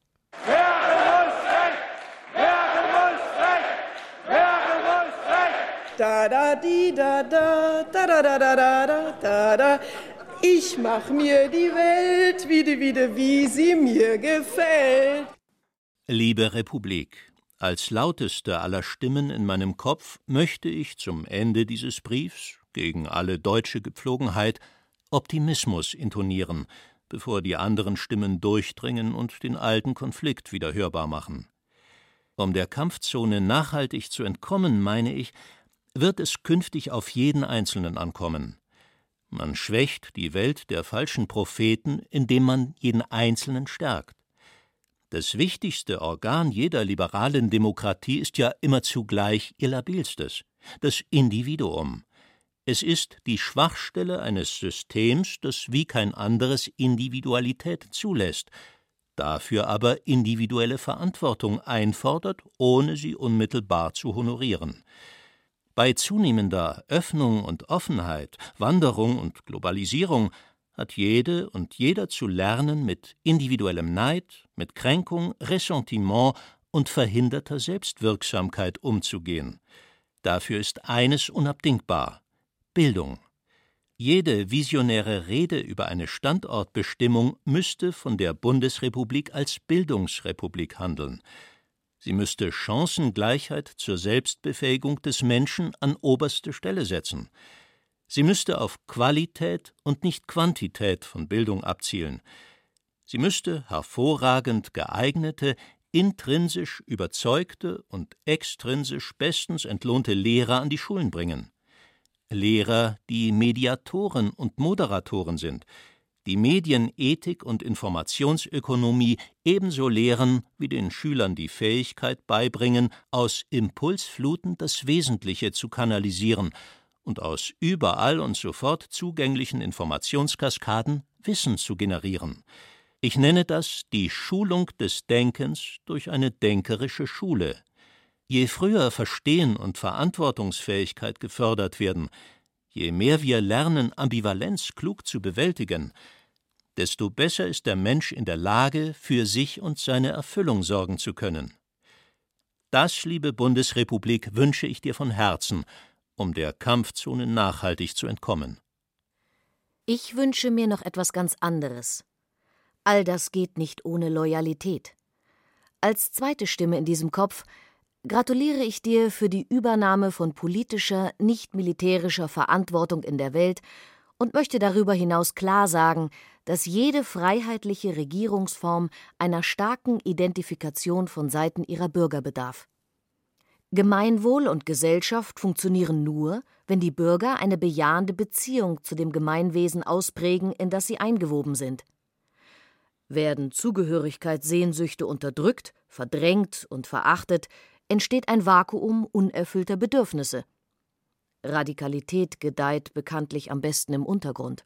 Da da di da da da da da da da da da. Ich mach mir die Welt wieder, wie sie mir gefällt. Liebe Republik, als lauteste aller Stimmen in meinem Kopf möchte ich zum Ende dieses Briefs, gegen alle deutsche Gepflogenheit, Optimismus intonieren, bevor die anderen Stimmen durchdringen und den alten Konflikt wieder hörbar machen. Um der Kampfzone nachhaltig zu entkommen, meine ich, wird es künftig auf jeden Einzelnen ankommen. Man schwächt die Welt der falschen Propheten, indem man jeden Einzelnen stärkt. Das wichtigste Organ jeder liberalen Demokratie ist ja immer zugleich ihr labilstes, das Individuum. Es ist die Schwachstelle eines Systems, das wie kein anderes Individualität zulässt, dafür aber individuelle Verantwortung einfordert, ohne sie unmittelbar zu honorieren. Bei zunehmender Öffnung und Offenheit, Wanderung und Globalisierung hat jede und jeder zu lernen, mit individuellem Neid, mit Kränkung, Ressentiment und verhinderter Selbstwirksamkeit umzugehen. Dafür ist eines unabdingbar: Bildung. Jede visionäre Rede über eine Standortbestimmung müsste von der Bundesrepublik als Bildungsrepublik handeln. Sie müsste Chancengleichheit zur Selbstbefähigung des Menschen an oberste Stelle setzen. Sie müsste auf Qualität und nicht Quantität von Bildung abzielen. Sie müsste hervorragend geeignete, intrinsisch überzeugte und extrinsisch bestens entlohnte Lehrer an die Schulen bringen. Lehrer, die Mediatoren und Moderatoren sind, die Medienethik und Informationsökonomie ebenso lehren, wie den Schülern die Fähigkeit beibringen, aus Impulsfluten das Wesentliche zu kanalisieren und aus überall und sofort zugänglichen Informationskaskaden Wissen zu generieren. Ich nenne das die Schulung des Denkens durch eine denkerische Schule. Je früher Verstehen und Verantwortungsfähigkeit gefördert werden, je mehr wir lernen, Ambivalenz klug zu bewältigen, desto besser ist der Mensch in der Lage, für sich und seine Erfüllung sorgen zu können. Das, liebe Bundesrepublik, wünsche ich dir von Herzen, um der Kampfzone nachhaltig zu entkommen. Ich wünsche mir noch etwas ganz anderes. All das geht nicht ohne Loyalität. Als zweite Stimme in diesem Kopf gratuliere ich dir für die Übernahme von politischer, nicht-militärischer Verantwortung in der Welt und möchte darüber hinaus klar sagen, dass jede freiheitliche Regierungsform einer starken Identifikation von Seiten ihrer Bürger bedarf. Gemeinwohl und Gesellschaft funktionieren nur, wenn die Bürger eine bejahende Beziehung zu dem Gemeinwesen ausprägen, in das sie eingewoben sind. Werden Zugehörigkeitssehnsüchte unterdrückt, verdrängt und verachtet, entsteht ein Vakuum unerfüllter Bedürfnisse. Radikalität gedeiht bekanntlich am besten im Untergrund.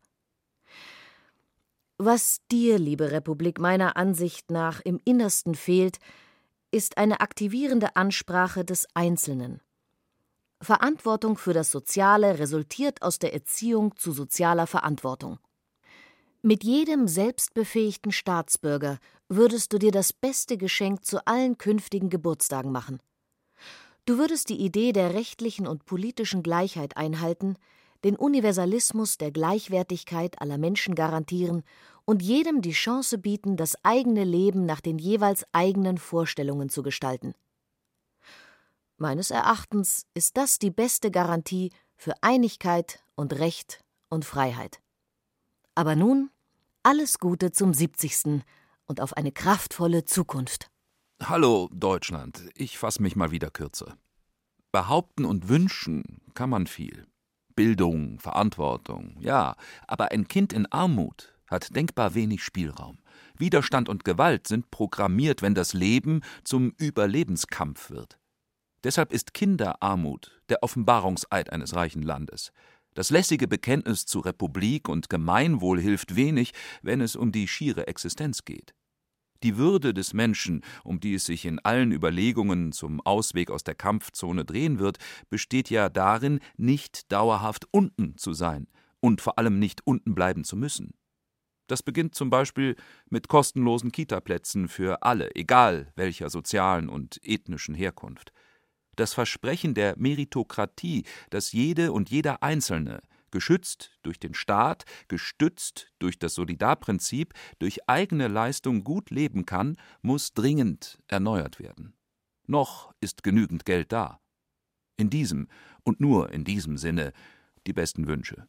Was dir, liebe Republik, meiner Ansicht nach im Innersten fehlt, ist eine aktivierende Ansprache des Einzelnen. Verantwortung für das Soziale resultiert aus der Erziehung zu sozialer Verantwortung. Mit jedem selbstbefähigten Staatsbürger würdest du dir das beste Geschenk zu allen künftigen Geburtstagen machen. Du würdest die Idee der rechtlichen und politischen Gleichheit einhalten, den Universalismus der Gleichwertigkeit aller Menschen garantieren und jedem die Chance bieten, das eigene Leben nach den jeweils eigenen Vorstellungen zu gestalten. Meines Erachtens ist das die beste Garantie für Einigkeit und Recht und Freiheit. Aber nun alles Gute zum 70. und auf eine kraftvolle Zukunft. Hallo Deutschland, ich fasse mich mal wieder kürzer. Behaupten und wünschen kann man viel. Bildung, Verantwortung, ja, aber ein Kind in Armut hat denkbar wenig Spielraum. Widerstand und Gewalt sind programmiert, wenn das Leben zum Überlebenskampf wird. Deshalb ist Kinderarmut der Offenbarungseid eines reichen Landes. Das lässige Bekenntnis zu Republik und Gemeinwohl hilft wenig, wenn es um die schiere Existenz geht. Die Würde des Menschen, um die es sich in allen Überlegungen zum Ausweg aus der Kampfzone drehen wird, besteht ja darin, nicht dauerhaft unten zu sein und vor allem nicht unten bleiben zu müssen. Das beginnt zum Beispiel mit kostenlosen Kitaplätzen für alle, egal welcher sozialen und ethnischen Herkunft. Das Versprechen der Meritokratie, dass jede und jeder Einzelne, geschützt durch den Staat, gestützt durch das Solidarprinzip, durch eigene Leistung gut leben kann, muss dringend erneuert werden. Noch ist genügend Geld da. In diesem und nur in diesem Sinne die besten Wünsche.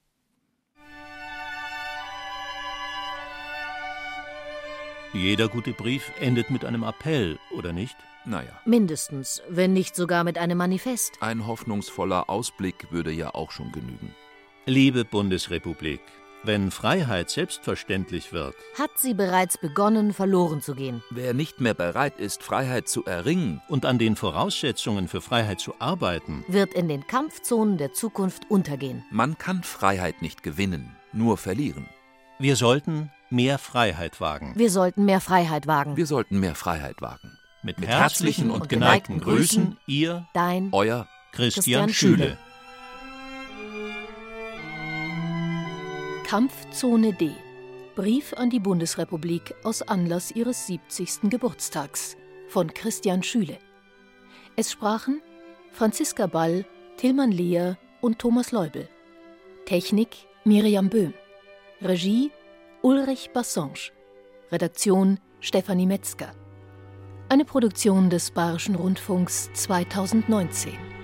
Jeder gute Brief endet mit einem Appell, oder nicht? Naja. Mindestens, wenn nicht sogar mit einem Manifest. Ein hoffnungsvoller Ausblick würde ja auch schon genügen. Liebe Bundesrepublik, wenn Freiheit selbstverständlich wird, hat sie bereits begonnen, verloren zu gehen. Wer nicht mehr bereit ist, Freiheit zu erringen und an den Voraussetzungen für Freiheit zu arbeiten, wird in den Kampfzonen der Zukunft untergehen. Man kann Freiheit nicht gewinnen, nur verlieren. Wir sollten mehr Freiheit wagen. Wir sollten mehr Freiheit wagen. Wir sollten mehr Freiheit wagen. Mit herzlichen und geneigten Grüßen, Ihr, dein, euer Christian Schüle. Kampfzone D. Brief an die Bundesrepublik aus Anlass ihres 70. Geburtstags von Christian Schüle. Es sprachen Franziska Ball, Tilman Lehr und Thomas Leubel. Technik Miriam Böhm. Regie Ulrich Bassange. Redaktion Stefanie Metzger. Eine Produktion des Bayerischen Rundfunks 2019.